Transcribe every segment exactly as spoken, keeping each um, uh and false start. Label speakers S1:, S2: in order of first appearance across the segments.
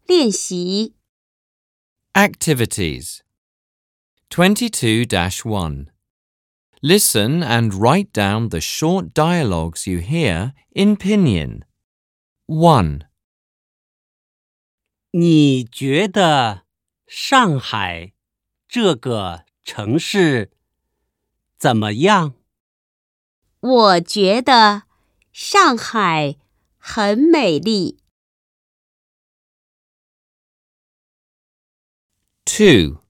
S1: 练习
S2: Activities twenty-two dash one. Listen and write down the short dialogues you hear in Pinyin. one.
S3: 你觉得上海这个城市怎么样？
S1: 我觉得上海很美丽。
S2: two.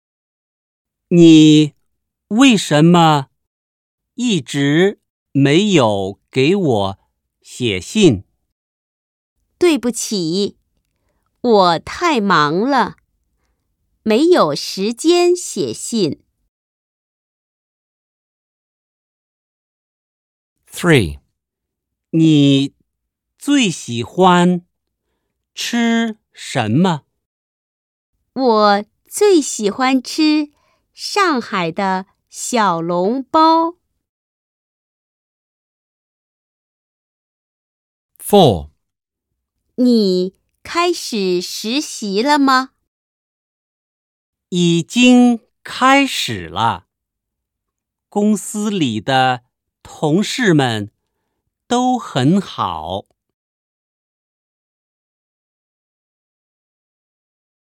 S3: 你为什么一直没有给我写信？
S1: 对不起，我太忙了，没有时间写信。
S2: three.
S3: 你最喜欢吃什么？
S1: 我最喜欢吃上海的小笼包。
S2: four.
S1: 你开始实习了吗？
S3: 已经开始了。公司里的同事们都很好。